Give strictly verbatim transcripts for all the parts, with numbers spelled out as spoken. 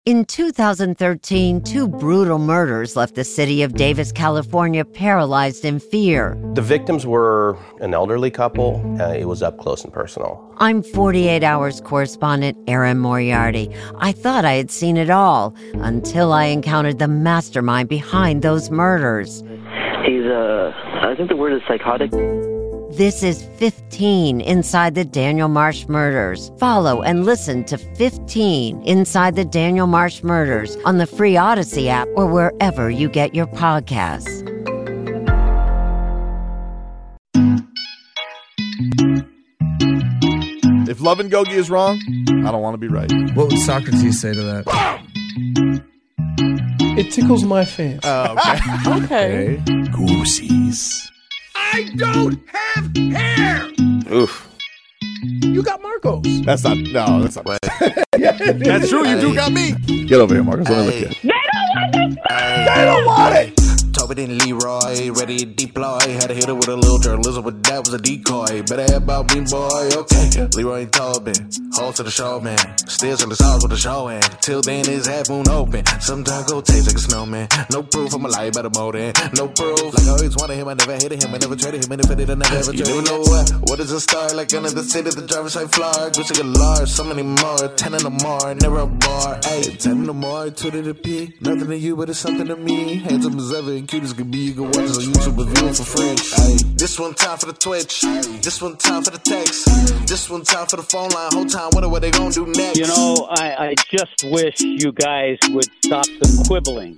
In two thousand thirteen, two brutal murders left the city of Davis, California, paralyzed in fear. The victims were an elderly couple. Uh, it was up close and personal. I'm forty-eight hours correspondent Erin Moriarty. I thought I had seen it all until I encountered the mastermind behind those murders. He's, uh, I think the word is psychotic. This is fifteen Inside the Daniel Marsh Murders. Follow and listen to fifteen Inside the Daniel Marsh Murders on the free Odyssey app or wherever you get your podcasts. If love and Gogi is wrong, I don't want to be right. What would Socrates say to that? It tickles my fancy. Oh, okay. Okay. Goosies. I don't have hair. Oof. You got Marcos. That's not, no, that's not right. That's true, you do got me. Get over here, Marcos. Let me look at you. They don't want this. They don't want it. Tobin and Leroy, ready to deploy. Had to hit it with a little journalism, but that was a decoy. Better have about me, boy, okay. Leroy and Tobin, hold to the show, man. Still till the stars with the show, and till then it's half moon open. Sometimes go taste like a snowman. No proof, I'm a lie about a molding. No proof, like I always wanted him, I never hated him, I never traded him, and if I did, I never ever traded him. You never know what, what is a star, like under the city, the driver's side floor. Gucci get large, so many more, ten in the more, never a bar, ayy. Ten in the more, two to the P. Nothing to you, but it's something to me. Handsome as ever and cute as can be. You can watch us on YouTube with viewing for free. Ayy. This one time for the Twitch. This one time for the text. This one time for the phone line. Whole time, wonder what they gonna do next. You know, I, I just wish you guys would stop the quibbling.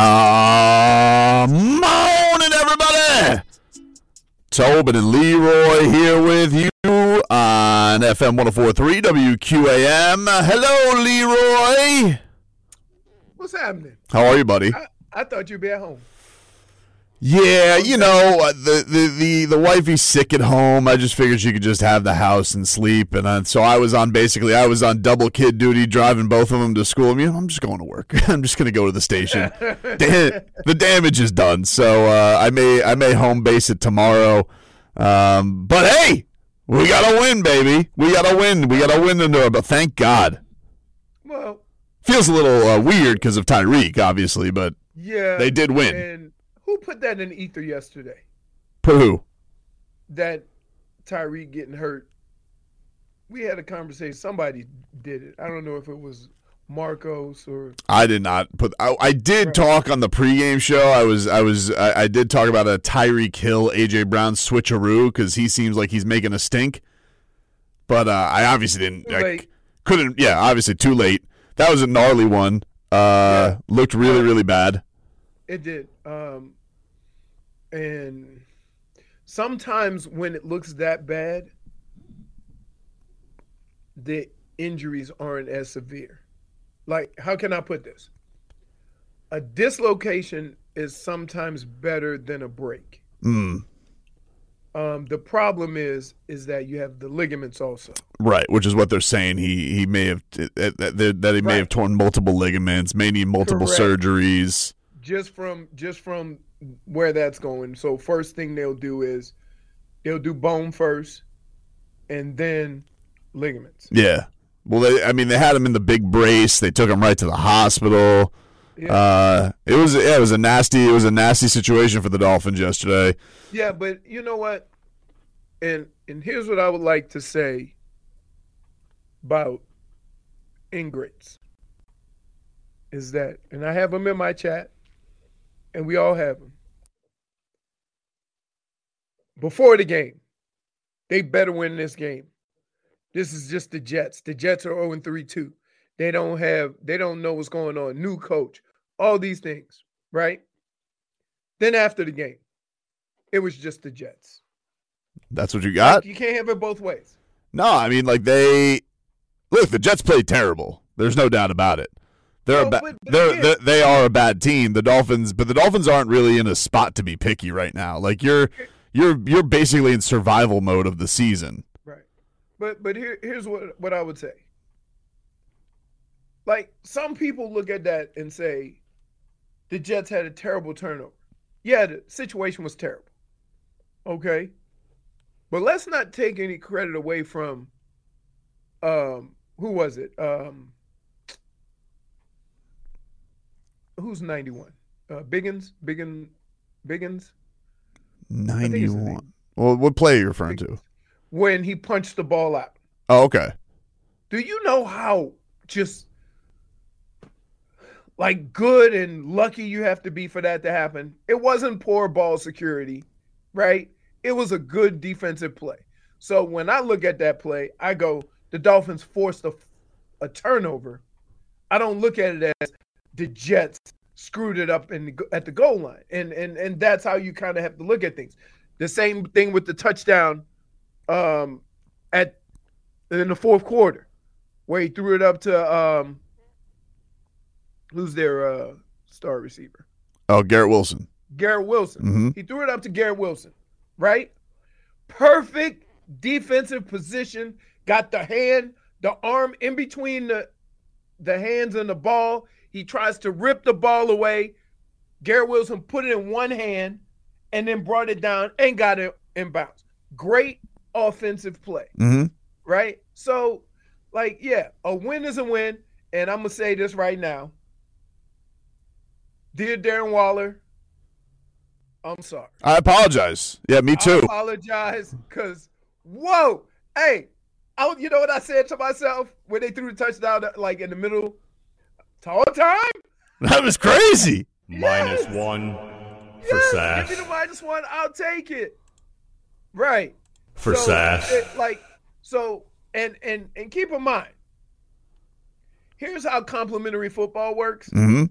Uh, morning, everybody. Tobin and Leroy here with you on F M one oh four point three W Q A M. Hello, Leroy. What's happening? How are you, buddy? I, I thought you'd be at home. Yeah, you know, uh, the, the, the, the wifey's sick at home. I just figured she could just have the house and sleep. And uh, so I was on basically, I was on double kid duty, driving both of them to school. I mean, I'm just going to work. I'm just going to go to the station. Da- the damage is done. So uh, I may I may home base it tomorrow. Um, but hey, we got to win, baby. We got to win. We got to win into it. But thank God. Well, feels a little uh, weird because of Tyreek, obviously, but yeah, they did win. And who put that in the ether yesterday? Put who? That Tyreek getting hurt. We had a conversation. Somebody did it. I don't know if it was Marcos or. I did not put. I, I did right. talk on the pregame show. I was. I was. I, I did talk about a Tyreek Hill, A J Brown switcheroo because he seems like he's making a stink. But uh, I obviously didn't. I couldn't. Yeah, obviously too late. That was a gnarly one. Uh, yeah. Looked really, really bad. It did. Um, and sometimes when it looks that bad, the injuries aren't as severe. Like, how can I put this? A dislocation is sometimes better than a break. Mm. Um, the problem is, is that you have the ligaments also. Right, which is what they're saying. He he may have that, that he may right. have torn multiple ligaments, may need multiple Correct. surgeries. Just from just from where that's going. So first thing they'll do is they'll do bone first, and then ligaments. Yeah. Well, they, I mean, they had him in the big brace. They took him right to the hospital. Yeah. Uh, it was yeah, it was a nasty it was a nasty situation for the Dolphins yesterday. Yeah, but you know what? And and here's what I would like to say about ingrates is that, and I have them in my chat, and we all have them. Before the game, they better win this game. This is just the Jets. The Jets are oh and three too. They don't have, they don't know what's going on. New coach, all these things, right? Then after the game, it was just the Jets. That's what you got? Like, you can't have it both ways. No, I mean, like they look. The Jets played terrible. There's no doubt about it. They're No, a ba- but- but they're, again- they they are a bad team. The Dolphins, but the Dolphins aren't really in a spot to be picky right now. Like you're you're you're basically in survival mode of the season. Right. But but here here's what what I would say. Like, some people look at that and say the Jets had a terrible turnover. Yeah, the situation was terrible. Okay. But let's not take any credit away from um who was it? Um who's ninety-one? Uh, Biggins, Biggin, Biggins. ninety-one. Well, what play are you referring to? When he punched the ball out. Oh, okay. Do you know how just like good and lucky you have to be for that to happen? It wasn't poor ball security, right? It was a good defensive play. So when I look at that play, I go, the Dolphins forced a, a turnover. I don't look at it as the Jets screwed it up in the, at the goal line. And, and, and that's how you kind of have to look at things. The same thing with the touchdown um, at in the fourth quarter, where he threw it up to um, who's their uh, star receiver? Oh, Garrett Wilson. Garrett Wilson. Mm-hmm. He threw it up to Garrett Wilson, right? Perfect defensive position. Got the hand, the arm in between the the hands and the ball. He tries to rip the ball away. Garrett Wilson put it in one hand and then brought it down and got it in bounds. Great offensive play, mm-hmm. right? So, like, yeah, a win is a win. And I'm going to say this right now. Dear Darren Waller, I'm sorry. I apologize. Yeah, me too. I apologize because, whoa, hey, I, you know what I said to myself when they threw the touchdown, like in the middle? Tall time? That was crazy. Minus yes. one for yes. Sass. Give me the minus one, I'll take it. Right. For so, Sass. It, like, so, and, and, and keep in mind, here's how complimentary football works. Mm-hmm.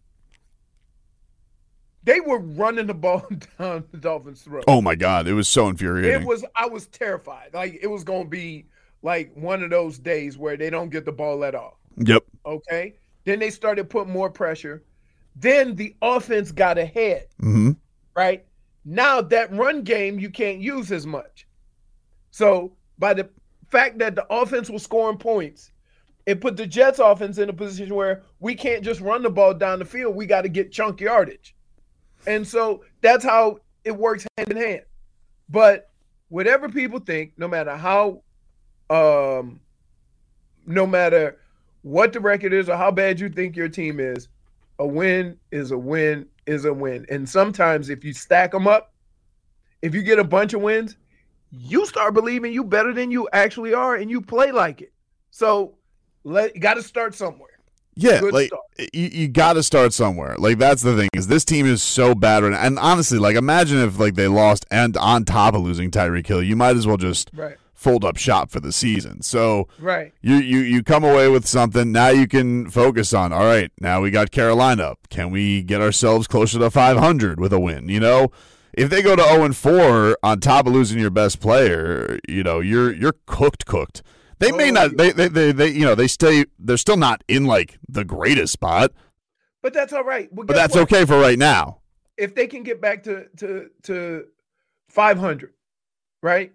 They were running the ball down the Dolphins' throat. Oh my God, it was so infuriating. It was. I was terrified. Like it was going to be like one of those days where they don't get the ball let off. Yep. Okay. Then they started putting more pressure. Then the offense got ahead. Mm-hmm. Right now, that run game you can't use as much. So by the fact that the offense was scoring points, it put the Jets' offense in a position where we can't just run the ball down the field. We got to get chunk yardage. And so that's how it works hand in hand. But whatever people think, no matter how, um, no matter what the record is or how bad you think your team is, a win is a win is a win. And sometimes if you stack them up, if you get a bunch of wins, you start believing you better than you actually are and you play like it. So let you got to start somewhere. Yeah, Good like start. you, you got to start somewhere. Like that's the thing is this team is so bad right now. And honestly, like imagine if like they lost and on top of losing Tyreek Hill, you might as well just right. fold up shop for the season. So right. you you you come away with something. Now you can focus on. All right, now we got Carolina. Can we get ourselves closer to five hundred with a win? You know, if they go to zero and four on top of losing your best player, you know you're you're cooked cooked. They may not. They, they, they, they, you know, they stay. They're still not in like the greatest spot. But that's all right. Well, but that's what? okay for right now. If they can get back to to to five hundred, right?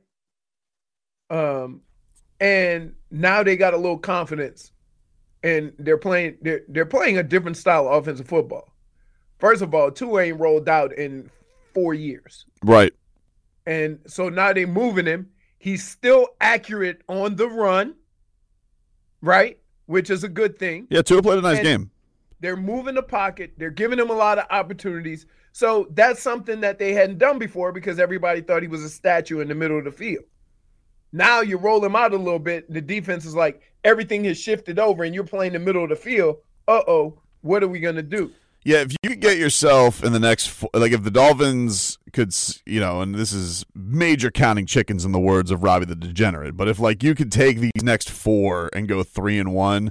Um, and now they got a little confidence, and they're playing. They're they're playing a different style of offensive football. First of all, Tua ain't rolled out in four years, right? And so now they moving him. He's still accurate on the run, right? Which is a good thing. Yeah, Tua played a nice and game. They're moving the pocket. They're giving him a lot of opportunities. So that's something that they hadn't done before because everybody thought he was a statue in the middle of the field. Now you roll him out a little bit. The defense is like, everything has shifted over and you're playing the middle of the field. Uh-oh, what are we going to do? Yeah, if you could get yourself in the next, like if the Dolphins could, you know, and this is major counting chickens in the words of Robbie the Degenerate, but if like you could take these next four and go three and one,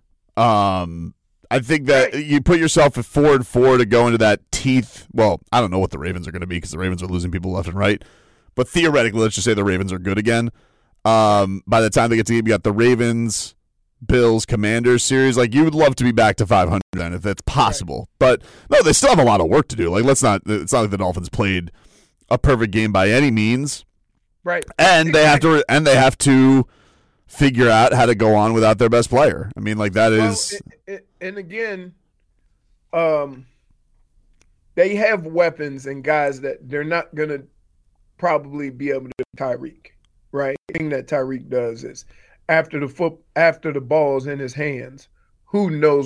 um, I think that right. you put yourself at four and four to go into that teeth. Well, I don't know what the Ravens are going to be because the Ravens are losing people left and right, but theoretically, let's just say the Ravens are good again. Um, by the time they get to, you got the Ravens, Bills, Commanders series. Like you would love to be back to five hundred then if that's possible. Right. But no, they still have a lot of work to do. Like let's not. It's not like the Dolphins played a perfect game by any means. Right. And exactly. they have to. And they have to figure out how to go on without their best player. I mean, like that is. Well, it, it, and again, um, they have weapons and guys that they're not gonna probably be able to do Tyreek. Right. The thing that Tyreek does is. After the foot, after the ball's in his hands, who knows what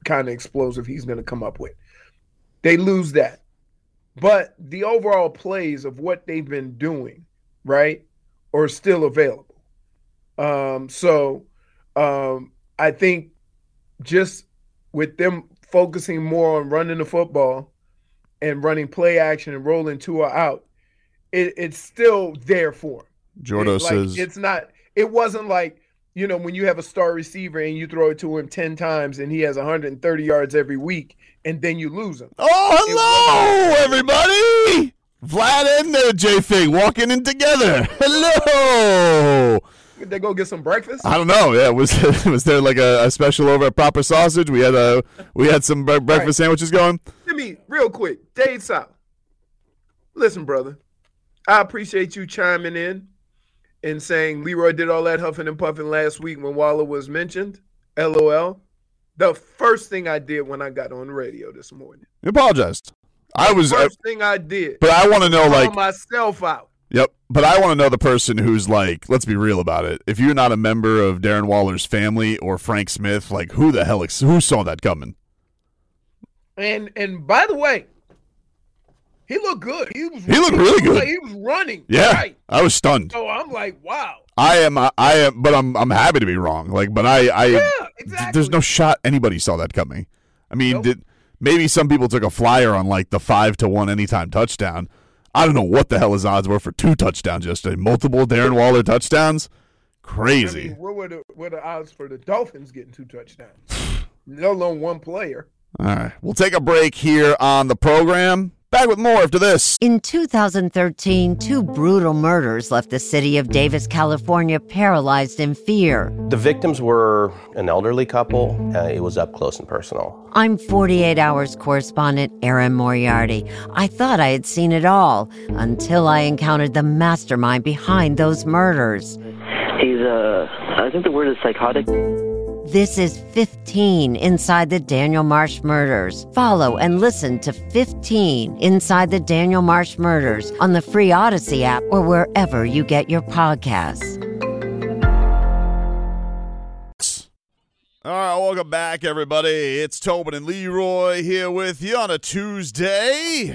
kind of explosive he's going to come up with. They lose that. But the overall plays of what they've been doing, right, are still available. Um, so um, I think just with them focusing more on running the football and running play action and rolling Tua out, it, it's still there for him. Jordo it, like, says it's not. It wasn't like, you know, when you have a star receiver and you throw it to him ten times and he has one hundred thirty yards every week and then you lose him. Oh, hello, everybody. Vlad and uh, J-Fig walking in together. Hello. Did they go get some breakfast? I don't know. Yeah, was was there like a, a special over at Proper Sausage? We had a we had some bre- breakfast right. sandwiches going. Let me real quick, Dave South. Listen, brother, I appreciate you chiming in and saying Leroy did all that huffing and puffing last week when Waller was mentioned. L O L. The first thing I did when I got on the radio this morning. You apologized. I was the first uh, thing I did. But I want to know, like, myself out. Yep. But I want to know the person who's like, let's be real about it. If you're not a member of Darren Waller's family or Frank Smith, like, who the hell, ex- who saw that coming? And and by the way, he looked good. He was. He looked really good. Like he was running. Yeah, right. I was stunned. So I'm like, wow. I am. I am. But I'm. I'm happy to be wrong. Like, but I. I yeah, exactly. There's no shot anybody saw that coming. I mean, nope. did maybe some people took a flyer on like the five to one anytime touchdown. I don't know what the hell his odds were for two touchdowns yesterday. Multiple Darren Waller touchdowns. Crazy. I mean, what were the what are the odds for the Dolphins getting two touchdowns? Let alone one player. All right. We'll take a break here on the program. Back with more after this. In two thousand thirteen, two brutal murders left the city of Davis, California, paralyzed in fear. The victims were an elderly couple. Uh, it was up close and personal. I'm forty-eight hours correspondent Erin Moriarty. I thought I had seen it all until I encountered the mastermind behind those murders. He's, uh, I think the word is psychotic. This is fifteen Inside the Daniel Marsh Murders. Follow and listen to fifteen Inside the Daniel Marsh Murders on the free Odyssey app or wherever you get your podcasts. All right, welcome back, everybody. It's Tobin and Leroy here with you on a Tuesday.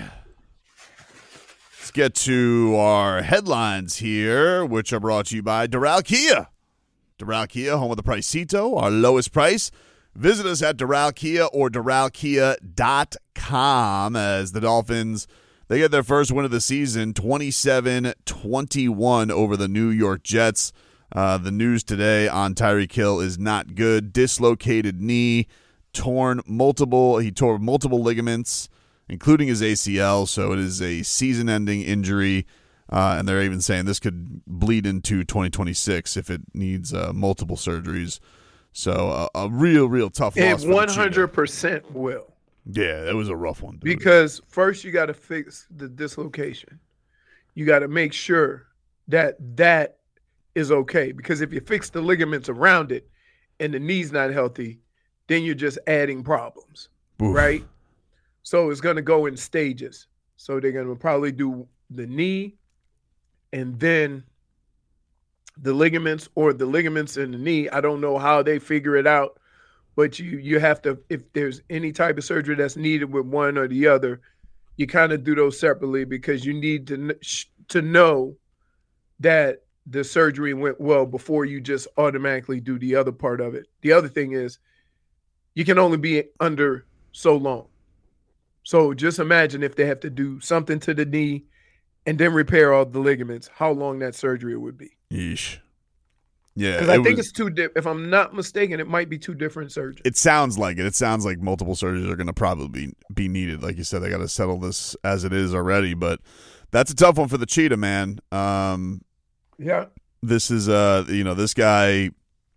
Let's get to our headlines here, which are brought to you by Doral Kia. Doral Kia, home of the Pricito, our lowest price. Visit us at Doral Kia or doral kia dot com as the Dolphins, they get their first win of the season, twenty-seven twenty-one over the New York Jets. Uh, the news today on Tyreek Hill is not good. Dislocated knee, torn multiple, he tore multiple ligaments, including his A C L, so it is a season-ending injury. Uh, and they're even saying this could bleed into twenty twenty-six if it needs uh, multiple surgeries. So uh, a real, real tough loss. It one hundred percent will. Yeah, that was a rough one. Dude. Because first you got to fix the dislocation. You got to make sure that that is okay. Because if you fix the ligaments around it and the knee's not healthy, then you're just adding problems, Oof. right? So it's going to go in stages. So they're going to probably do the knee, and then the ligaments or the ligaments in the knee. I don't know how they figure it out, but you you have to, if there's any type of surgery that's needed with one or the other, you kind of do those separately because you need to to know that the surgery went well before you just automatically do the other part of it. The other thing is you can only be under so long. So just imagine if they have to do something to the knee and then repair all the ligaments, how long that surgery would be. Yeesh. Yeah. Because I it think was, it's two di- if I'm not mistaken, it might be two different surgeries. It sounds like it. It sounds like multiple surgeries are going to probably be, be needed. Like you said, they got to settle this as it is already. But that's a tough one for the Cheetah, man. Um, yeah. This is, uh, you know, this guy,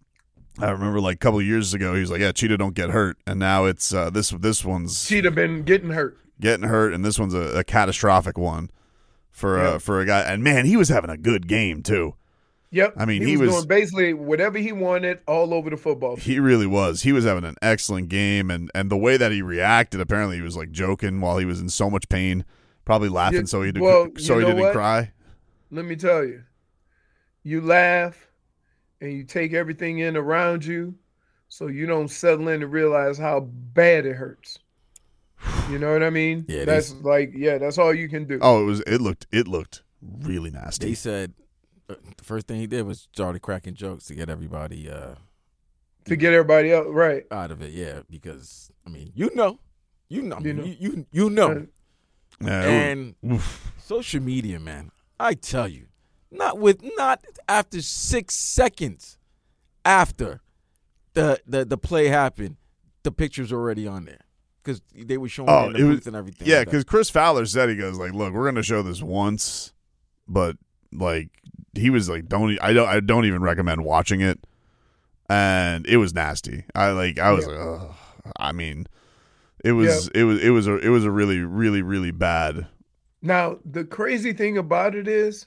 I remember like a couple of years ago, he was like, yeah, Cheetah don't get hurt. And now it's uh, this this one's. Cheetah been getting hurt. Getting hurt, and this one's a, a catastrophic one. For yeah. uh, for a guy, and man, he was having a good game too. Yep, I mean he, he was, was doing basically whatever he wanted all over the football field. He really was. He was having an excellent game, and, and the way that he reacted, apparently he was like joking while he was in so much pain, probably laughing yeah, so he didn't well, so he didn't what? cry. Let me tell you, you laugh and you take everything in around you, so you don't settle in to realize how bad it hurts. You know what I mean? Yeah, that's these- like yeah, that's all you can do. Oh, it was it looked it looked really nasty. They said uh, the first thing he did was started cracking jokes to get everybody uh, to get everybody else right out of it. Yeah, because I mean, you know, you know, You you know. know, you, you, you know. Yeah, it and social media, man, I tell you, not with not after six seconds after the the, the play happened, the picture's already on there because they were showing Oh, it in the it was- booth and everything. Yeah, like that. because Chris Fowler said, he goes like, "Look, we're going to show this once, but like he was like, don't I don't I don't even recommend watching it." And it was nasty. I like I was Yeah. like, ugh. I mean, it was it was it was a it was a really really really bad. Now, the crazy thing about it is,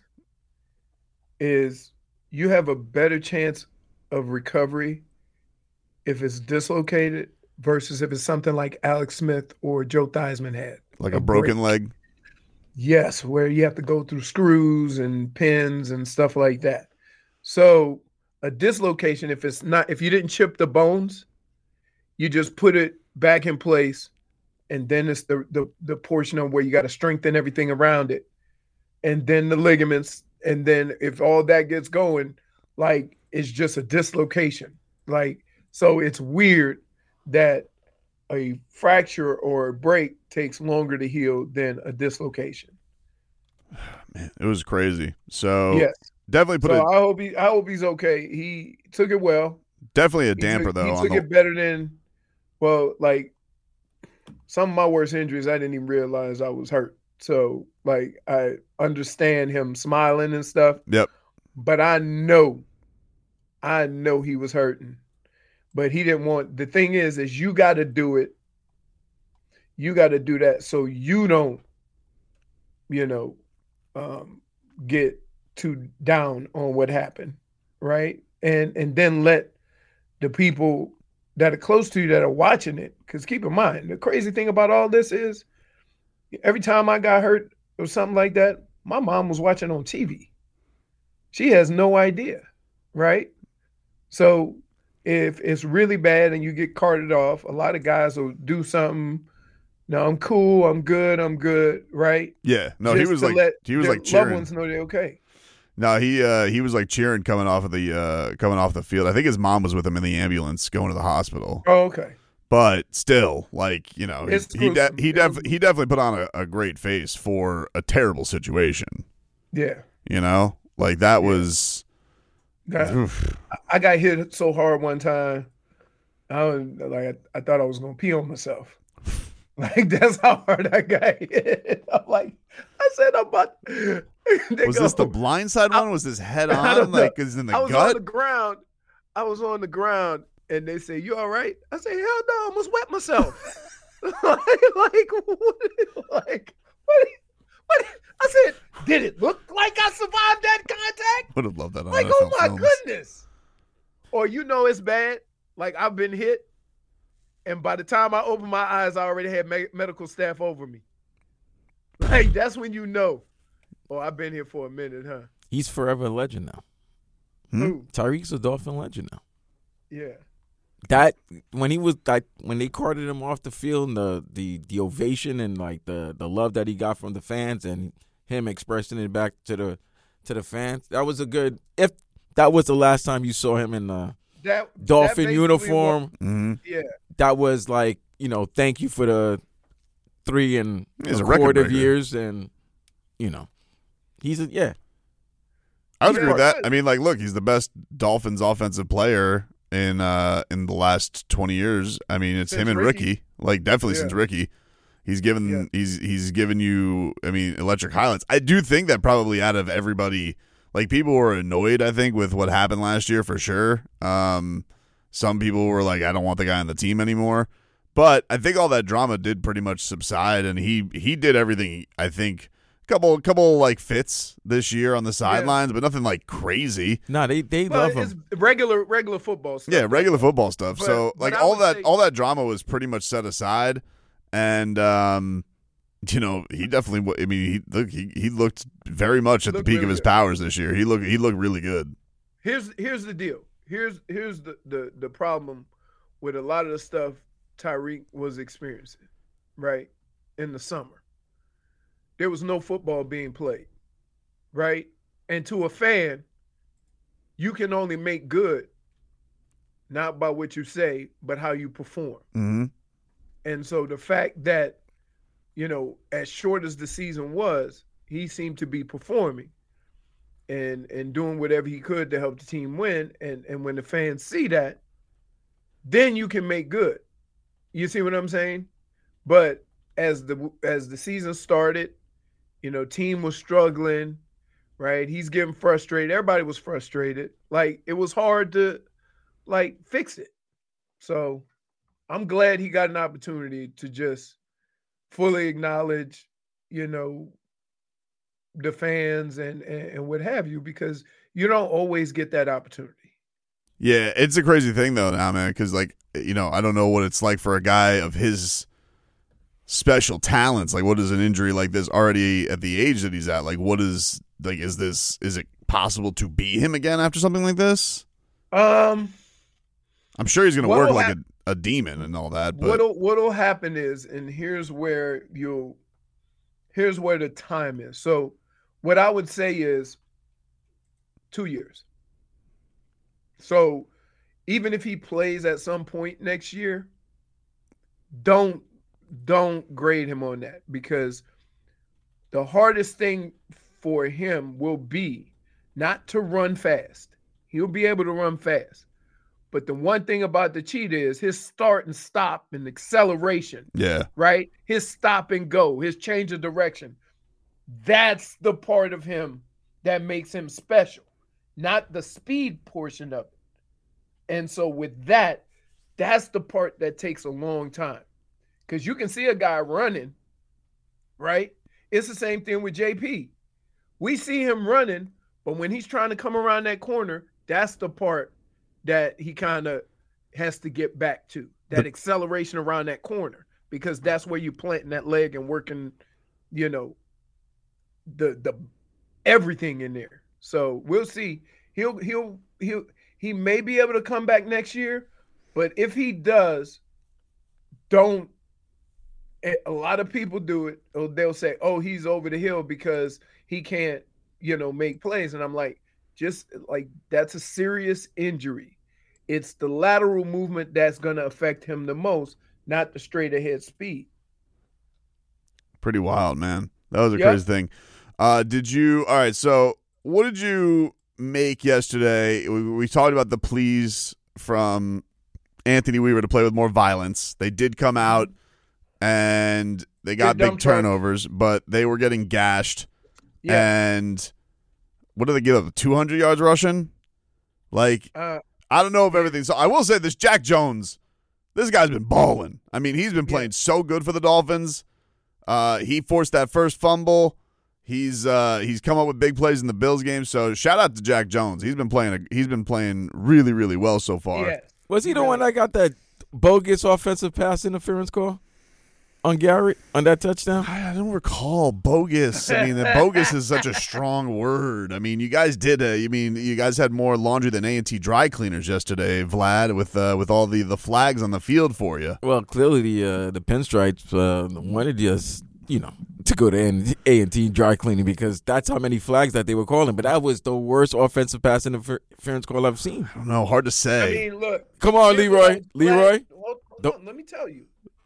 is you have a better chance of recovery if it's dislocated versus if it's something like Alex Smith or Joe Theismann had. Like a broken break. leg. Yes, where you have to go through screws and pins and stuff like that. So a dislocation, if it's not, if you didn't chip the bones, you just put it back in place, and then it's the the, the portion of where you got to strengthen everything around it, and then the ligaments, and then if all that gets going, like it's just a dislocation. Like, so it's weird that a fracture or a break takes longer to heal than a dislocation. Man, it was crazy. So Yes. definitely put So a I hope he I hope he's okay. He took it well. definitely a He damper took, though. He on took the, it better than well, like some of my worst injuries I didn't even realize I was hurt. So like I understand him smiling and stuff, Yep. but I know I know he was hurting. But he didn't want the thing is is you gotta do it. You gotta do that so you don't, you know, um, get too down on what happened, right? And and then let the people that are close to you that are watching it, because keep in mind, the crazy thing about all this is every time I got hurt or something like that, my mom was watching on T V. She has no idea, right? So if it's really bad and you get carted off, a lot of guys will do something. No, I'm cool. I'm good. I'm good. Right? Yeah. No, he Just was to like let he was their like cheering. Loved ones know they're okay. No, he uh, he was like cheering coming off of the uh, coming off the field. I think his mom was with him in the ambulance going to the hospital. Oh, okay. But still, like you know, he It's he, de- gruesome. he, def- he definitely put on a, a great face for a terrible situation. Yeah. You know, like that was. That- Oof. I got hit so hard one time. I was, like I, I thought I was gonna pee on myself. Like that's how hard I got hit. I'm like, I said I'm about. They Was go, this the blindside one? Was this head I on? don't know. Like, is in the I was gut? on the ground. I was on the ground, and they say, "You all right?" I say, "Hell no, I almost wet myself." like, like, what, like, what, what? I said, "Did it look like I survived that contact?" Would have loved that on Like, N F L oh my films. goodness! Or you know it's bad. Like I've been hit, and by the time I opened my eyes, I already had me- medical staff over me. Like that's when you know. Oh, I've been here for a minute, huh? He's forever a legend now. Hmm? Who? Tyreek's a Dolphin legend now. Yeah. That when he was like when they carted him off the field, and the the the ovation and like the the love that he got from the fans and him expressing it back to the to the fans, that was a good. If that was the last time you saw him in the That that Dolphin basically uniform, was- Mhm. yeah. that was like, you know, thank you for the three and He's a a record quarter of breaker. years, and you know, he's a yeah. I would Yeah. agree with that. I mean, like, look, he's the best Dolphins offensive player in uh in the last twenty years. I mean, it's Since him and Ricky. Ricky. Like, definitely Yeah. since Ricky. He's given Yeah. he's he's given you. I mean, electric highlights. I do think that probably out of everybody, like people were annoyed. I think with what happened last year for sure. Um, some people were like, I don't want the guy on the team anymore. But I think all that drama did pretty much subside, and he he did everything. I think couple couple like fits this year on the sidelines, but nothing like crazy. No, they they Well, love it's him. regular regular football stuff. Yeah, regular football stuff. But- so but like I all would that say- all that drama was pretty much set aside, and um, you know he definitely. wa- I mean, he look he, he looked very much at the Looked peak really of his good. powers this year. He looked he looked really good. Here's here's the deal. Here's here's the the the problem with a lot of the stuff Tyreek was experiencing, right, in the summer. There was no football being played, right? And to a fan, you can only make good not by what you say, but how you perform. Mm-hmm. And so the fact that, you know, as short as the season was, he seemed to be performing and and doing whatever he could to help the team win. And and when the fans see that, then you can make good. You see what I'm saying? But as the as the season started, you know, team was struggling, right? He's getting frustrated. Everybody was frustrated. Like, it was hard to, like, fix it. So I'm glad he got an opportunity to just fully acknowledge, you know, the fans and, and, and what have you, because you don't always get that opportunity. Yeah, it's a crazy thing, though, now, man, because, like, you know, I don't know what it's like for a guy of his special talents. Like, what is an injury like this already at the age that he's at? Like, what is, like, is this, is it possible to be him again after something like this? Um, I'm sure he's going to work like hap- a, a demon and all that. But what'll, what'll happen is, and here's where you'll, here's where the time is. So what I would say is two years. So even if he plays at some point next year, don't don't grade him on that, because the hardest thing for him will be not to run fast. He'll be able to run fast. But the one thing about the cheetah is his start and stop and acceleration. Yeah. Right? His stop and go, his change of direction. That's the part of him that makes him special, not the speed portion of it. And so with that, that's the part that takes a long time. Because you can see a guy running, right? It's the same thing with J P. We see him running, but when he's trying to come around that corner, that's the part that he kind of has to get back to, that acceleration around that corner, because that's where you're planting that leg and working, you know, the the everything in there. So we'll see. He'll he'll he'll he may be able to come back next year, but if he does, don't. A lot of people do it. They'll say, "Oh, he's over the hill because he can't, you know, make plays." And I'm like, just like, that's a serious injury. It's the lateral movement that's going to affect him the most, not the straight ahead speed. Pretty wild, man. That was a Yep. crazy thing. Uh, did you? All right. So, what did you make yesterday? We, we talked about the pleas from Anthony Weaver to play with more violence. They did come out and they got Good big dump truck. turnovers, but they were getting gashed. Yeah. And what did they give up? two hundred yards rushing? Like, Uh, I don't know if everything. So I will say this: Jack Jones, this guy's been balling. I mean, he's been playing so good for the Dolphins. Uh, he forced that first fumble. He's uh, he's come up with big plays in the Bills game. So shout out to Jack Jones. He's been playing. A, he's been playing really, really well so far. yeah. Was he the one that got that bogus offensive pass interference call on Garrett on that touchdown? I, I don't recall bogus. I mean, the bogus is such a strong word. I mean, you guys did. A, I mean, you guys had more laundry than A and T dry cleaners yesterday, Vlad, with uh, with all the, the flags on the field for you. Well, clearly the uh, the pinstripes uh, wanted us, you know, to go to A and T dry cleaning, because that's how many flags that they were calling. But that was the worst offensive pass interference call I've seen. I don't know. Hard to say. I mean, look. Come on, here's Leroy. what- Leroy. Hold, hold Don't- on, let me tell you.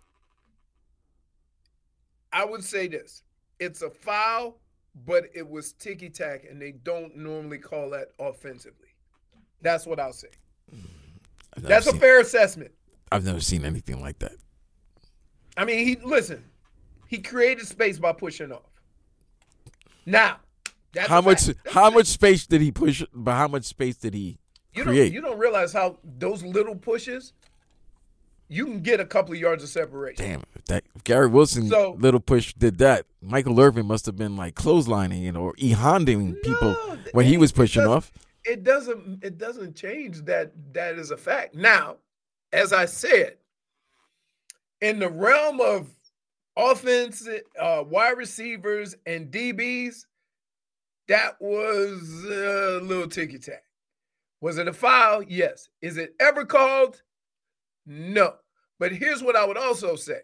I would say this. It's a foul, but it was ticky-tack, and they don't normally call that offensively. That's what I'll say. I've never That's a seen- fair assessment. I've never seen anything like that. I mean, he listen, he created space by pushing off. Now, that's How a much? fact. How much space did he push? But how much space did he You don't, create? you don't realize how those little pushes, you can get a couple of yards of separation. Damn, if that if Gary Wilson So- little push did that, Michael Irvin must have been like clotheslining, you know, or e-honding people No, when he it- was it pushing doesn't- off. It doesn't it doesn't change that that is a fact. Now, as I said, in the realm of offense, uh, wide receivers and D Bs, that was a little ticky tack. Was it a foul? Yes. Is it ever called? No. But here's what I would also say.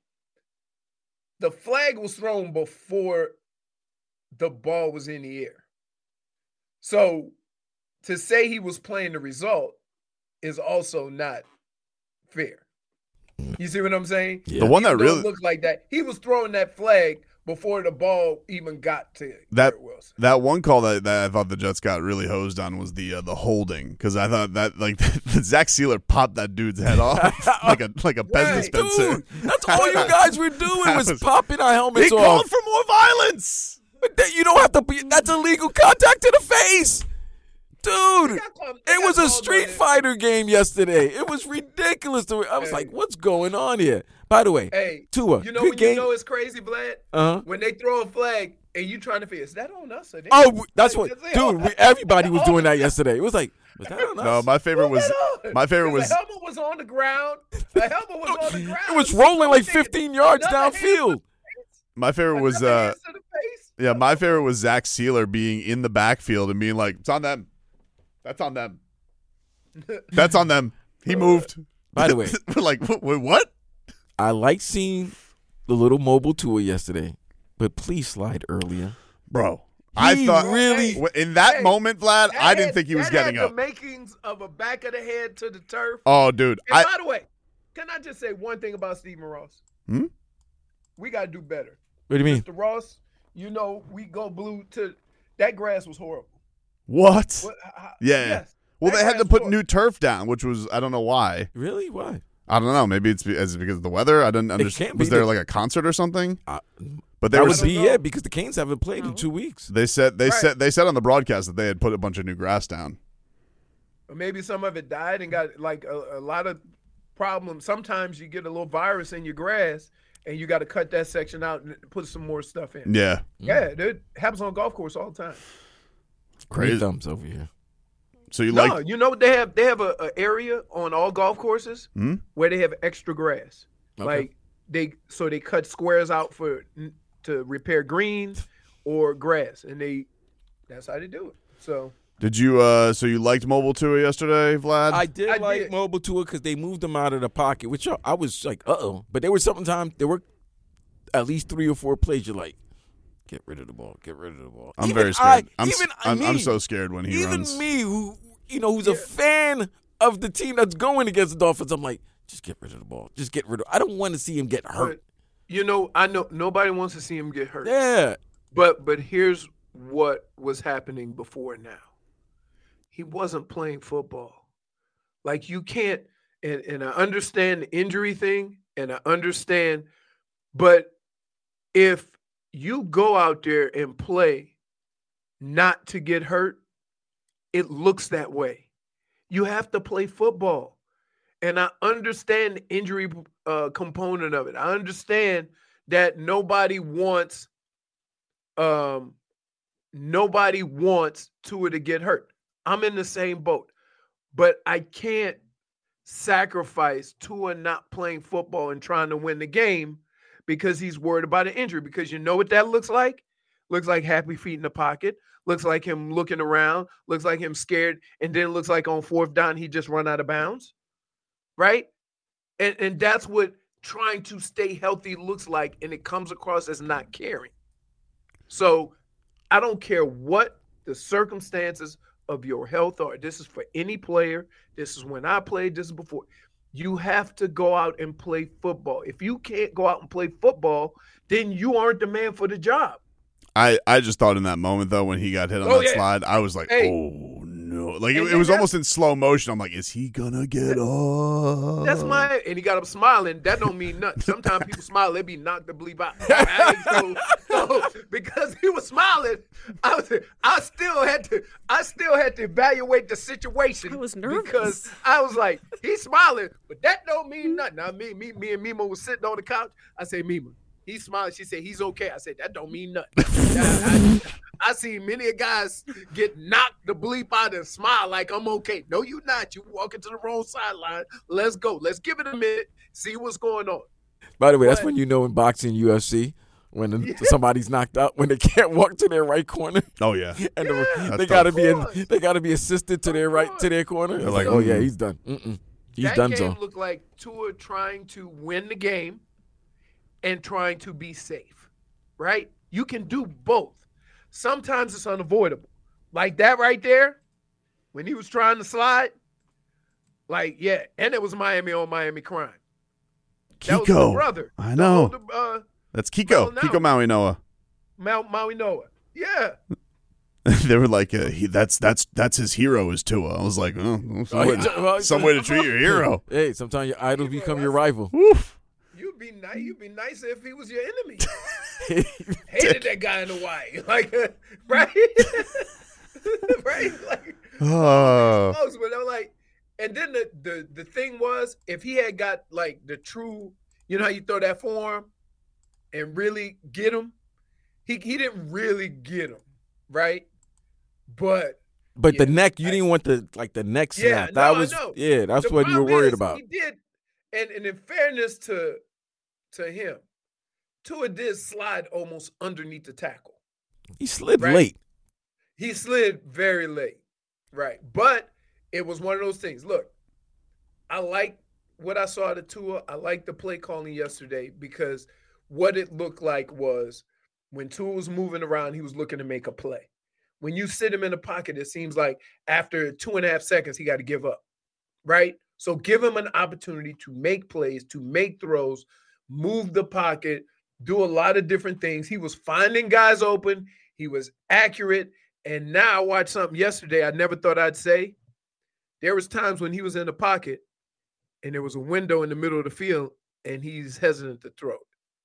The flag was thrown before the ball was in the air. So to say he was playing the result is also not fair. You see what I'm saying? Yeah. The one that really looked like that. He was throwing that flag before the ball even got to that. Garrett Wilson. That one call that, that I thought the Jets got really hosed on was the uh, the holding, because I thought that like Zach Sealer popped that dude's head off like a like a Pez Right. dispenser. Dude, that's all you guys were doing was, was popping our helmets he off. He called for more violence. But that, you don't have to be. That's illegal contact to the face. Dude, it was a Street Fighter game yesterday. It was ridiculous. To, I was hey. like, what's going on here? By the way, hey, Tua, you know good when game. you know it's crazy, Vlad? Uh-huh. When they throw a flag and you trying to figure, is that on us? Or they oh, that's like, what, dude, we, everybody was doing that yesterday. It was like, was that on us? No, my favorite was, my favorite was. The helmet was on the ground. The helmet was on the ground. It was rolling like fifteen yards downfield. My favorite was, uh, yeah, my favorite was Zach Sealer being in the backfield and being like, it's on them. That's on them. That's on them. He moved. By the way, we're like, wait, what? I like seeing the little mobile tour yesterday, but please slide earlier, bro. I he thought really in that hey, moment, Vlad. I didn't had, think he was that getting had up. The makings of a back of the head to the turf. Oh, dude. And I, by the way, can I just say one thing about Stephen Ross? Hmm? We got to do better. What do you mean, Mister Ross? You know we go blue to that grass was horrible. What? what how, yeah. Yes, well, they had to put horrible. new turf down, which was I don't know why. Really? Why? I don't know. Maybe it's because of the weather. I didn't understand. Was there the, like a concert or something? Uh, but that there would was, be it because the Canes haven't played no. in two weeks. They said they right. said they said on the broadcast that they had put a bunch of new grass down. Or maybe some of it died and got like a, a lot of problems. Sometimes you get a little virus in your grass and you got to cut that section out and put some more stuff in. Yeah. Yeah, dude. It happens on golf course all the time. It's crazy. Three thumbs over here. So you no, like? you know they have they have a, a area on all golf courses hmm? where they have extra grass. Okay. Like they so they cut squares out for to repair greens or grass, and they that's how they do it. So Did you? uh So you liked Mobile Tour yesterday, Vlad? I did I like did. Mobile Tour because they moved them out of the pocket, which I was like, uh oh. But there were sometimes there were at least three or four plays you're like, get rid of the ball, get rid of the ball. I'm even very scared. I, I'm, even I'm, me, I'm so scared when he even runs. me, who you know, who's Yeah. a fan of the team that's going against the Dolphins, I'm like, just get rid of the ball, just get rid of. I don't want to see him get hurt. But, you know, I know nobody wants to see him get hurt. Yeah, But but here's what was happening before now. He wasn't playing football. Like you can't, and, and I understand the injury thing, and I understand, but if you go out there and play not to get hurt, it looks that way. You have to play football. And I understand the injury uh, component of it. I understand that nobody wants um, nobody wants Tua to get hurt. I'm in the same boat. But I can't sacrifice Tua not playing football and trying to win the game because he's worried about an injury. Because you know what that looks like? Looks like happy feet in the pocket. Looks like him looking around. Looks like him scared. And then looks like on fourth down, he just run out of bounds. Right? And, and that's what trying to stay healthy looks like. And it comes across as not caring. So I don't care what the circumstances of your health are. This is for any player. This is when I played. This is before. You have to go out and play football. If you can't go out and play football, then you aren't the man for the job. I, I just thought in that moment, though, when he got hit on Oh, that yeah. slide, I was like, Hey. oh, no. Like, it, And it was that's- almost in slow motion. I'm like, is he going to get up? That's my, and he got up smiling. That don't mean nothing. Sometimes people smile, they be knocked the bleep out. Right? So, so because he was smiling, I was, I still had to, I still had to evaluate the situation. I was nervous. Because I was like, he's smiling, but that don't mean nothing. Now, me, me, me and Mima was sitting on the couch. I say, Mima, he's smiling. She said, he's okay. I said, that don't mean nothing. I, I, I see many guys get knocked the bleep out and smile like I'm okay. No, you not. You walking to the wrong sideline. Let's go. Let's give it a minute. See what's going on. By the way, that's But- when you know in boxing, U F C, when the, Yeah. somebody's knocked out, when they can't walk to their right corner, Oh, yeah. and Yeah, the, that's they gotta tough. be Of in, course. they gotta be assisted to their right to their corner. It's like, like, oh yeah, mm. he's done. Mm-mm. He's that done game so. looked like Tua trying to win the game and trying to be safe, right? You can do both. Sometimes it's unavoidable. Like that right there, when he was trying to slide, like, yeah, and it was Miami on Miami crime. That was Kiko. the brother. I the know. older, uh, That's Kiko. brother now. Kiko Maui Noah. Mount Maui Noah. Yeah. They were like, uh, he, "That's that's that's his hero is Tua." I was like, "Oh, well, some, way, to, well, some way to treat your hero." Hey, sometimes your idol become your rival. Oof. You'd be nice. You'd be nicer if he was your enemy. Hated that guy in Hawaii, like right, right, like. Oh. Close, but I'm like, and then the, the the thing was, if he had got like the true, you know how you throw that form and really get him, he he didn't really get him, right? But But yeah, the neck, you I- didn't want the like the neck yeah, snap. no, that I was know. yeah, that's The what you were problem worried is about. He did, and, and in fairness to to him, Tua did slide almost underneath the tackle. He slid Right. late. He slid very late, right? But it was one of those things. Look, I like what I saw at Tua. I like the play calling yesterday because what it looked like was when Tua was moving around, he was looking to make a play. When you sit him in the pocket, it seems like after two and a half seconds, he got to give up, right? So give him an opportunity to make plays, to make throws, move the pocket, do a lot of different things. He was finding guys open. He was accurate. And now I watched something yesterday I never thought I'd say. There was times when he was in the pocket and there was a window in the middle of the field and he's hesitant to throw it.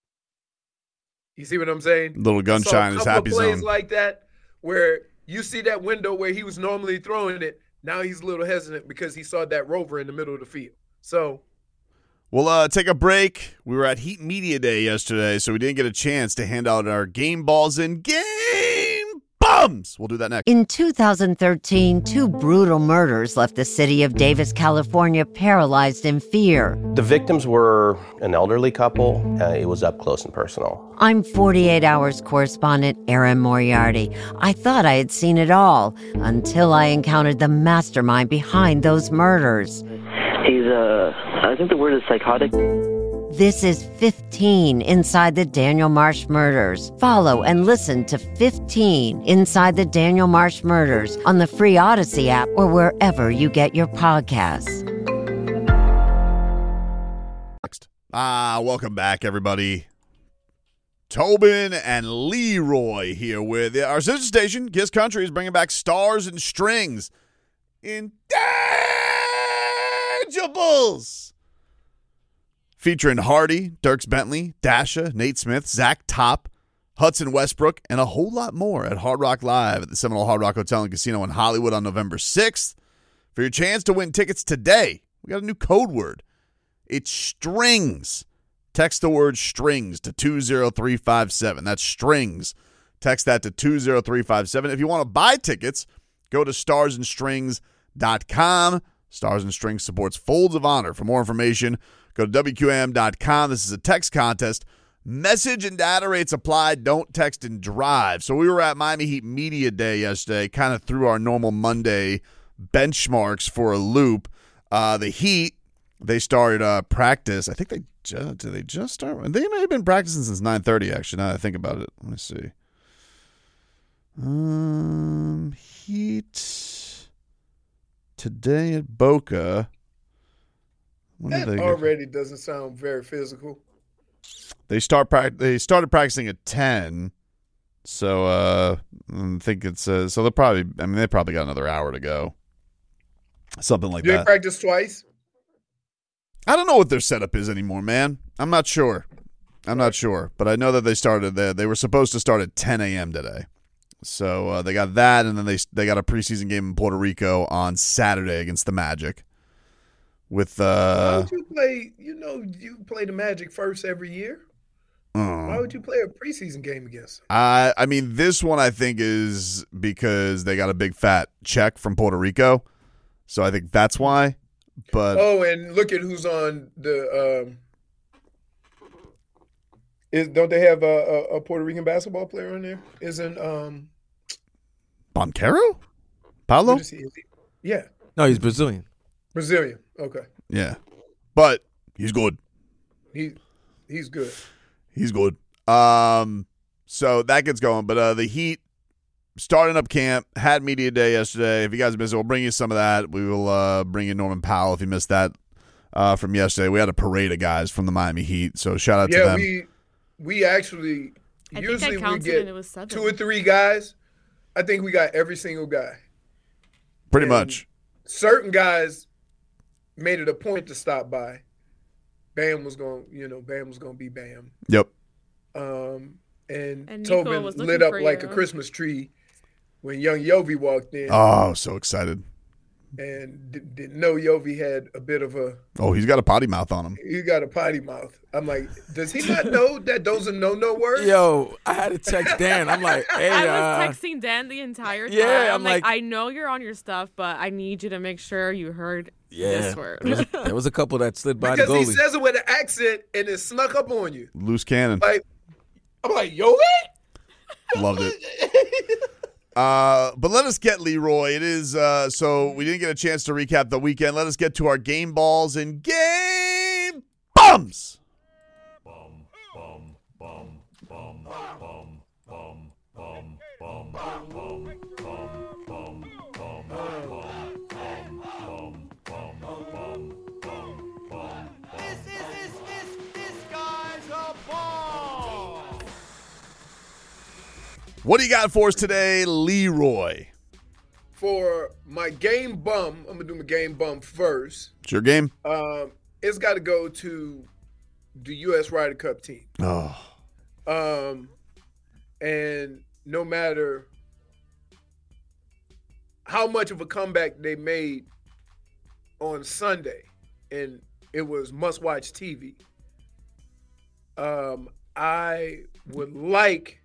You see what I'm saying? Little gun I saw shine a is couple happy of plays zone. like that where you see that window where he was normally throwing it. Now he's a little hesitant because he saw that rover in the middle of the field. So We'll uh, take a break. We were at Heat Media Day yesterday, so we didn't get a chance to hand out our game balls and game bums. We'll do that next. In two thousand thirteen, two brutal murders left the city of Davis, California, paralyzed in fear. The victims were an elderly couple. Uh, it was up close and personal. I'm forty-eight hours correspondent Erin Moriarty. I thought I had seen it all until I encountered the mastermind behind those murders. He's, uh, I think the word is psychotic. This is fifteen Inside the Daniel Marsh Murders. Follow and listen to fifteen Inside the Daniel Marsh Murders on the free Odyssey app or wherever you get your podcasts. Next. Ah, welcome back, everybody. Tobin and Leroy here with our sister station, Kiss Country, is bringing back Stars and Strings. Intangibles! Featuring Hardy, Dierks Bentley, Dasha, Nate Smith, Zach Top, Hudson Westbrook, and a whole lot more at Hard Rock Live at the Seminole Hard Rock Hotel and Casino in Hollywood on November sixth. For your chance to win tickets today, we got a new code word. It's STRINGS. Text the word STRINGS to two zero three five seven. That's STRINGS. Text that to two zero three five seven. If you want to buy tickets, go to stars and strings dot com. Stars and Strings supports Folds of Honor. For more information, go to W Q A M dot com. This is a text contest. Message and data rates apply. Don't text and drive. So we were at Miami Heat Media Day yesterday, kind of threw our normal Monday benchmarks for a loop. Uh, the Heat, they started uh, practice. I think they just, did they just start? They may have been practicing since nine thirty, actually, now that I think about it. Let me see. Um, Heat today at Boca. When did that they get- already doesn't sound very physical. They start prac- They started practicing at ten, so uh, I think it's uh, so they'll probably. I mean, they probably got another hour to go, something like Did they that. practice twice? I don't know what their setup is anymore, man. I'm not sure. I'm not sure, but I know that they started. They, they were supposed to start at ten a.m. today, so uh, they got that, and then they they got a preseason game in Puerto Rico on Saturday against the Magic. With Why uh, would you play? You know, you play the Magic first every year. Why uh, would you play a preseason game against them? I I mean, this one I think is because they got a big fat check from Puerto Rico, so I think that's why. But Oh, and look at who's on the. Um, is don't they have a, a, a Puerto Rican basketball player on there? Isn't um? Banchero, Paulo. What is he? Is he? Yeah, No, he's Brazilian. Brazilian. Okay. Yeah. But he's good. He he's good. He's good. Um, so that gets going. But uh, the Heat starting up camp, had media day yesterday. If you guys missed it, we'll bring you some of that. We will uh, bring you Norman Powell if you missed that uh, from yesterday. We had a parade of guys from the Miami Heat, so shout out yeah, to them. Yeah, we we actually I usually think I we counted get and it was seven. two or three guys. I think we got every single guy. Pretty And much. Certain guys made it a point to stop by. Bam was going, you know, Bam was going to be Bam. Yep. Um, and, And Nico Tobin was lit looking up for like you. a Christmas tree when young Yovi walked in. Oh, so excited. And d- didn't know Yovi had a bit of a, Oh, he's got a potty mouth on him. he got a potty mouth. I'm like, does he not know that those are no-no words? Yo, I had to text Dan. I'm like, hey, I uh, was texting Dan the entire time. yeah, I'm, I'm like, like- I know you're on your stuff, but I need you to make sure you heard yeah. this word. There was, there was a couple that slid by Because the he goalie. says it with an accent and it snuck up on you. Loose cannon. Like, I'm like, Yovi? Loved it. Uh, but let us get Leroy. It is uh, so we didn't get a chance to recap the weekend. Let us get to our game balls and game bums. What do you got for us today, Leroy? For my game bum, I'm gonna do my game bum first. It's your game. Um, it's got to go to the U S Ryder Cup team. Oh, Um, and no matter how much of a comeback they made on Sunday, and it was must-watch T V. Um, I would like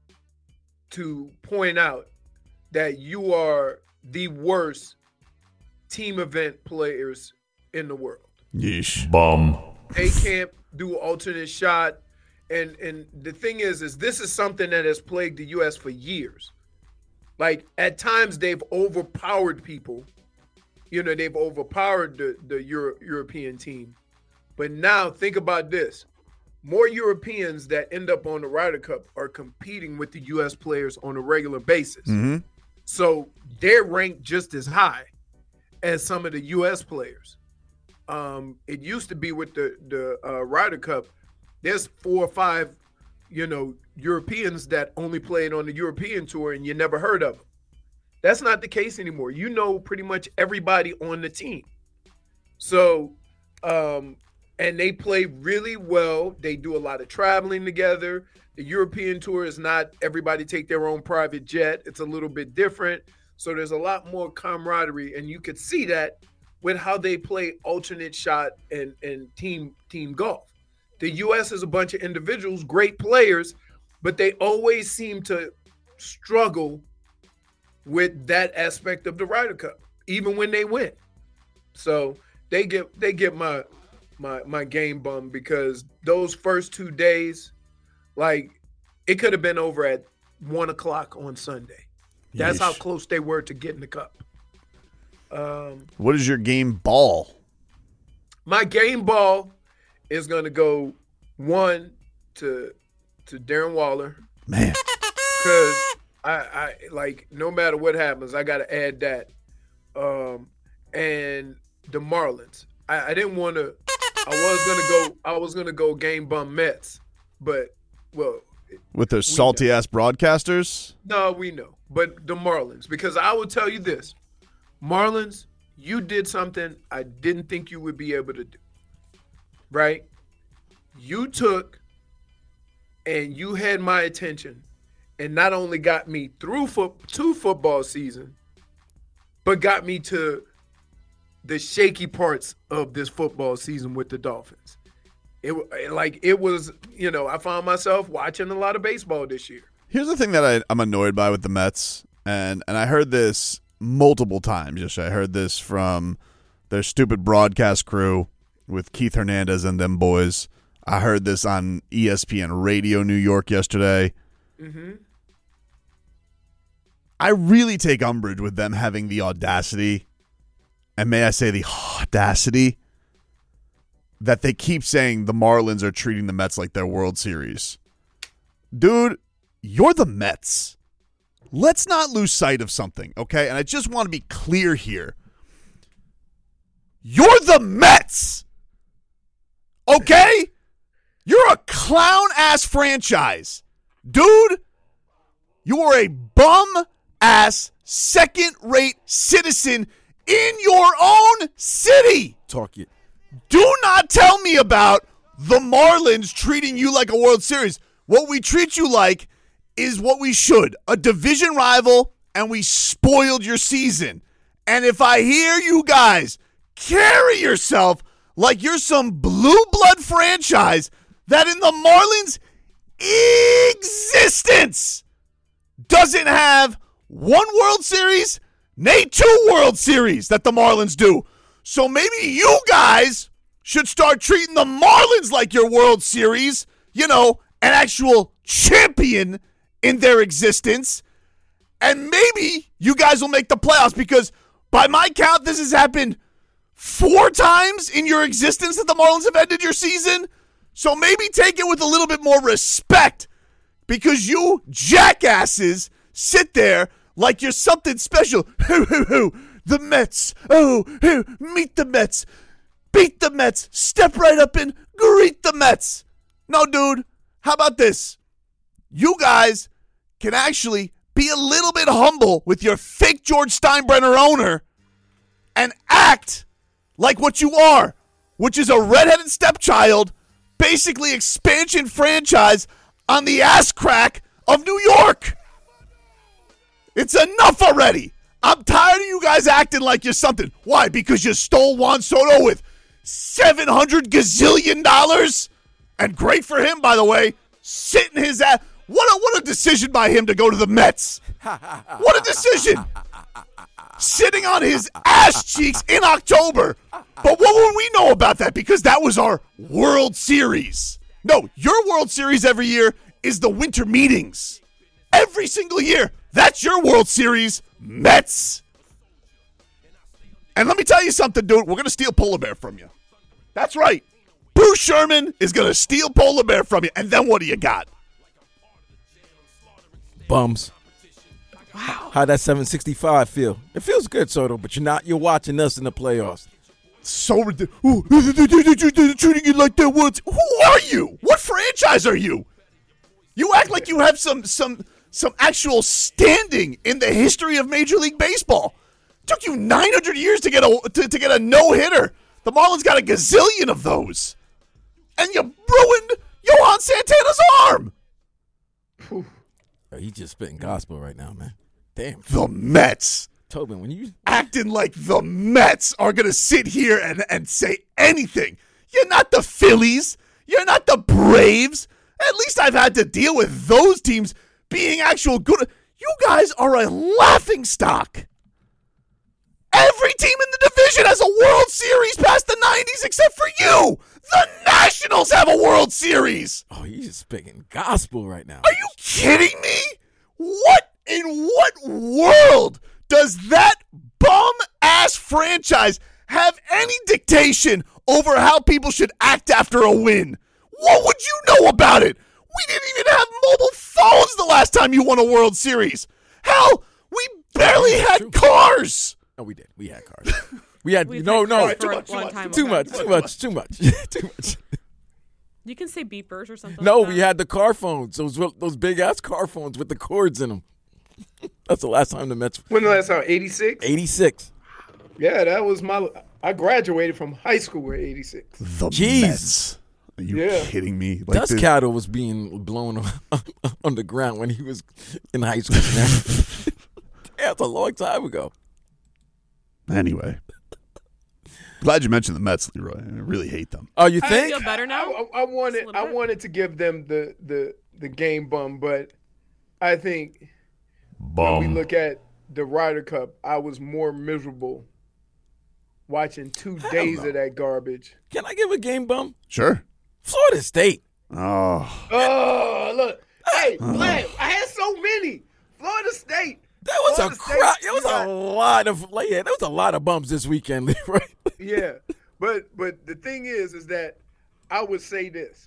to point out that you are the worst team event players in the world. yeesh. Bum. They can't do alternate shot. And and the thing is, is this is something that has plagued the U S for years. Like, at times they've overpowered people. You know, they've overpowered the, the Euro, European team. But now think about this. More Europeans that end up on the Ryder Cup are competing with the U S players on a regular basis. Mm-hmm. So they're ranked just as high as some of the U S players. Um, it used to be with the, the uh, Ryder Cup, there's four or five, you know, Europeans that only played on the European tour and you never heard of them. That's not the case anymore. You know pretty much everybody on the team. So, um, and they play really well. They do a lot of traveling together. The European tour is not everybody take their own private jet. It's a little bit different. So there's a lot more camaraderie, and you could see that with how they play alternate shot and, and team team golf. The U S is a bunch of individuals, great players, but they always seem to struggle with that aspect of the Ryder Cup, even when they win. So they get they get my my my game bum because those first two days, like, it could have been over at one o'clock on Sunday. That's Yeesh. how close they were to getting the cup. Um, What is your game ball? my game ball is going to go one to to Darren Waller Man. because I, I like no matter what happens, I got to add that. Um, and the Marlins. I, I didn't want to. I was gonna go. I was gonna go game bum Mets, but well, With their salty ass broadcasters? no, we know. But the Marlins, because I will tell you this, Marlins, you did something I didn't think you would be able to do. Right? You took and you had my attention and not only got me through fo- two football season, but got me to the shaky parts of this football season with the Dolphins. It like it was, you know, I found myself watching a lot of baseball this year. Here's the thing that I, I'm annoyed by with the Mets, and, and I heard this multiple times yesterday. I heard this from their stupid broadcast crew with Keith Hernandez and them boys. I heard this on E S P N Radio New York yesterday. Mm-hmm. I really take umbrage with them having the audacity, and may I say the audacity, that they keep saying the Marlins are treating the Mets like their World Series. Dude, you're the Mets. Let's not lose sight of something, okay? And I just want to be clear here. You're the Mets, okay? You're a clown-ass franchise. Dude, you are a bum-ass, second-rate citizen in your own city. Talk it. Do not tell me about the Marlins treating you like a World Series. What we treat you like is what we should, a division rival, and we spoiled your season. And if I hear you guys carry yourself like you're some blue blood franchise that in the Marlins' existence doesn't have one World Series, nay, two World Series that the Marlins do. So maybe you guys should start treating the Marlins like your World Series, you know, an actual champion in their existence. And maybe you guys will make the playoffs because by my count, this has happened four times in your existence that the Marlins have ended your season. So maybe take it with a little bit more respect because you jackasses sit there like you're something special. Hoo, hoo, hoo. The Mets. Oh, hoo. Meet the Mets. Beat the Mets. Step right up and greet the Mets. No, dude. How about this? You guys can actually be a little bit humble with your fake George Steinbrenner owner and act like what you are, which is a redheaded stepchild, basically expansion franchise on the ass crack of New York. It's enough already. I'm tired of you guys acting like you're something. Why? Because you stole Juan Soto with seven hundred gazillion dollars? And great for him, by the way, sitting his ass. What a, what a decision by him to go to the Mets. What a decision. Sitting on his ass cheeks in October. But what would we know about that? Because that was our World Series. No, your World Series every year is the winter meetings. Every single year. That's your World Series, Mets. And let me tell you something, dude. We're going to steal Polar Bear from you. That's right. Bruce Sherman is going to steal Polar Bear from you. And then what do you got? Bums. Wow. How'd that seven sixty-five feel? It feels good, Soto, but you're not. You're watching us in the playoffs. So ridiculous. They're treating you like they're World. Who are you? What franchise are you? You act like you have some some some actual standing in the history of Major League Baseball. It took you nine hundred years to get a to, to get a no-hitter. The Marlins got a gazillion of those. And you ruined Johan Santana's arm. He's just spitting gospel right now, man. Damn. The Mets. Tobin, when you acting like the Mets are going to sit here and, and say anything. You're not the Phillies. You're not the Braves. At least I've had to deal with those teams being actual good. You guys are a laughing stock. Every team in the division has a World Series past the nineties except for you. The Nationals have a World Series. Oh, he's just speaking gospel right now. Are you kidding me? What in what world does that bum-ass franchise have any dictation over how people should act after a win? What would you know about it? We didn't even have mobile phones the last time you won a World Series. Hell, we barely had cars. No, we did. We had cars. We had We've no, had no, cars too for a much, long too time, much, too okay. much, too much, too much, too much. You can say beepers or something. No, like we that. had the car phones. Those those big ass car phones with the cords in them. That's the last time the Mets. When the last time? eighty-six? eighty-six. Yeah, that was my. I graduated from high school with eighty-six. The Jeez. Mets. Are you Yeah. kidding me? Like Dust this- Cattle was being blown underground when he was in high school. Man. Yeah, that's a long time ago. Anyway. Glad you mentioned the Mets, Leroy. I really hate them. Oh, you I think? feel better now? I, I, I wanted. Just a little I bit? wanted to give them the the the game bum, but I think when we Bum. look at the Ryder Cup, I was more miserable watching two days no. of that garbage. Can I give a game bum? Sure. Florida State. Oh. Oh, look. Hey, Vlad, I had so many. Florida State. That was Florida a State, crap. It was you a got- lot of like, yeah, there was a lot of bumps this weekend, right? Yeah. But but the thing is, is that I would say this.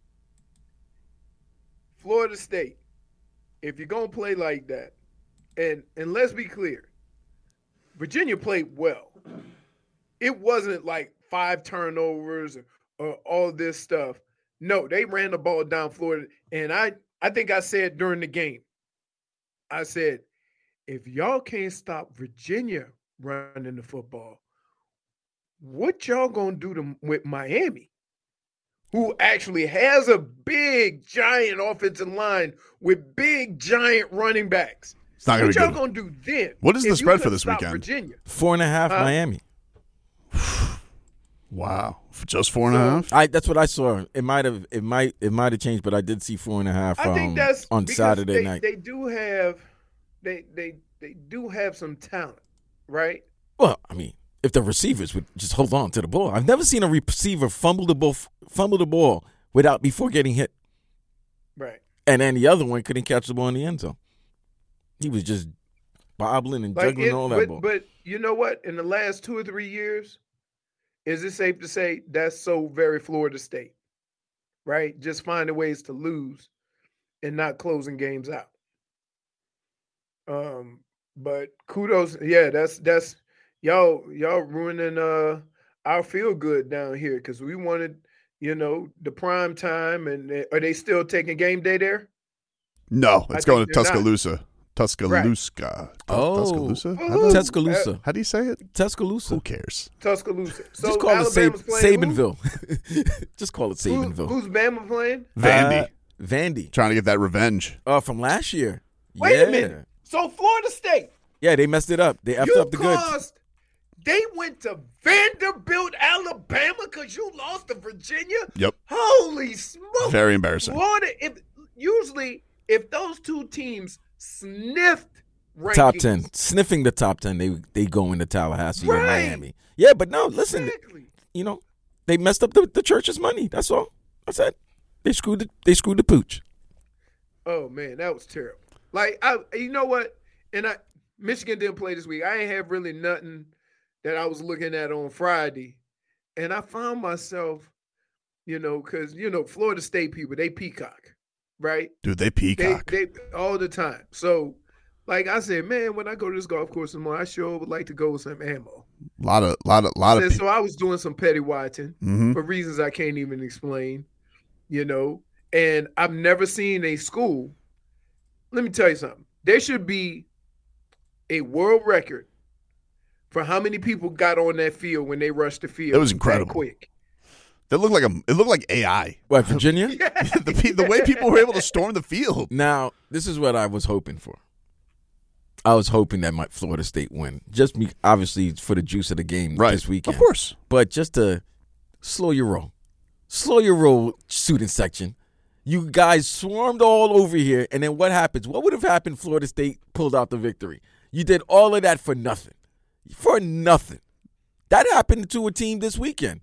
Florida State, if you're going to play like that, and and let's be clear, Virginia played well. It wasn't like five turnovers or, or all this stuff. No, they ran the ball down Florida. And I, I think I said during the game, I said, if y'all can't stop Virginia running the football, what y'all going to do to, with Miami, who actually has a big, giant offensive line with big, giant running backs? It's not gonna what be y'all good. going to do then? What is the if you spread for couldn't this stop weekend? Virginia? Four and a half Huh? Miami. Wow, For just four and a So- half. I that's what I saw. It might have it might it might have changed, but I did see four and a half I um, think that's on because Saturday they, night. They do have, they they they do have some talent, right? Well, I mean, if the receivers would just hold on to the ball, I've never seen a receiver fumble the ball fumble the ball without before getting hit, Right. and then the other one couldn't catch the ball in the end zone. He was just bobbling and Like juggling it, all that but, ball. but you know what? In the last two or three years, is it safe to say that's so very Florida State, right? Just finding ways to lose and not closing games out. Um, but kudos, yeah, that's that's y'all y'all ruining uh our feel good down here because we wanted, you know, the prime time. And uh, are they still taking game day there? No, I it's going think to they're not. Tuscaloosa. Tuscaloosa. Tus- Oh. Tuscaloosa? How, Woohoo! the- Tuscaloosa, how do you say it? Tuscaloosa. Who cares? Tuscaloosa. So Just call it Alabama's Sab- playing who? Sabanville. Just call it Who, Sabanville. who's Bama playing? Vandy. Uh, Vandy. Trying to get that revenge. Oh, from last year. Wait yeah. a minute. So Florida State, Yeah, they messed it up. They effed you up the goods. caused. They went to Vanderbilt, Alabama, because you lost to Virginia. Yep. Holy smoke! Very embarrassing. Florida. If usually, if those two teams sniffed rankings, Top ten, sniffing the top ten. They they go into Tallahassee or Right. Miami. Yeah, but no, listen. Exactly. You know, they messed up the, the church's money. That's all. That's it. They screwed the, they screwed the pooch. Oh man, that was terrible. Like I, you know what? And I, Michigan didn't play this week. I ain't have really nothing that I was looking at on Friday, and I found myself, you know, because you know Florida State people, they peacock, right? Dude, they They, peacock. they all the time. So, like I said, man, when I go to this golf course tomorrow, I sure would like to go with some ammo. lot of, lot of, lot of. And Pe- so I was doing some petty watching Mhm. for reasons I can't even explain, you know. And I've never seen a school. Let me tell you something. There should be a world record for how many people got on that field when they rushed the field. It was that incredible. quick. That looked like a. It looked like A I. What, Virginia? the pe- the way people were able to storm the field. Now, this is what I was hoping for. I was hoping that my Florida State win, just be, obviously for the juice of the game Right. this weekend. Of course. But just to slow your roll, slow your roll, student section. You guys swarmed all over here, and then what happens? What would have happened if Florida State pulled out the victory? You did all of that for nothing. For nothing. That happened to a team this weekend.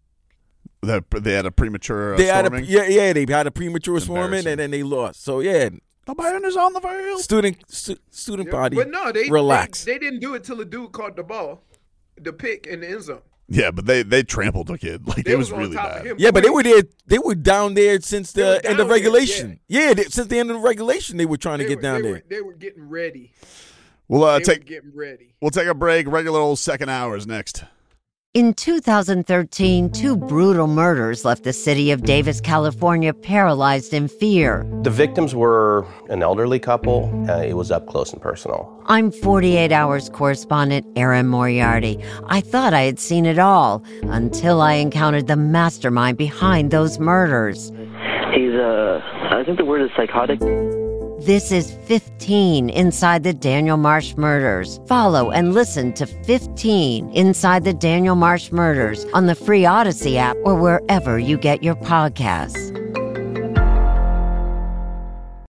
That they had a premature uh, They had a, storming. yeah, yeah, they had a premature swarming, Embarrassing. and then they lost. So, yeah, The band is on the field. student stu- student Yeah, body, but no, they relax. They, they didn't do it till the dude caught the ball, the pick in the end zone. Yeah, but they they trampled the kid. Like They it was was on really top of bad. him. Yeah, but they quick. were there. They were down there since They were the end of down there, regulation. Yeah, they, since the end of regulation, they were trying to They get were- down they there. Were, they were getting ready. We'll uh, they take were getting ready. we'll take a break. Regular old second hours next. In two thousand thirteen, two brutal murders left the city of Davis, California, paralyzed in fear. The victims were an elderly couple. Uh, it was up close and personal. I'm forty-eight hours correspondent Erin Moriarty. I thought I had seen it all until I encountered the mastermind behind those murders. He's, uh, I think the word is psychotic. This is fifteen Inside the Daniel Marsh Murders. Follow and listen to fifteen Inside the Daniel Marsh Murders on the free Odyssey app or wherever you get your podcasts.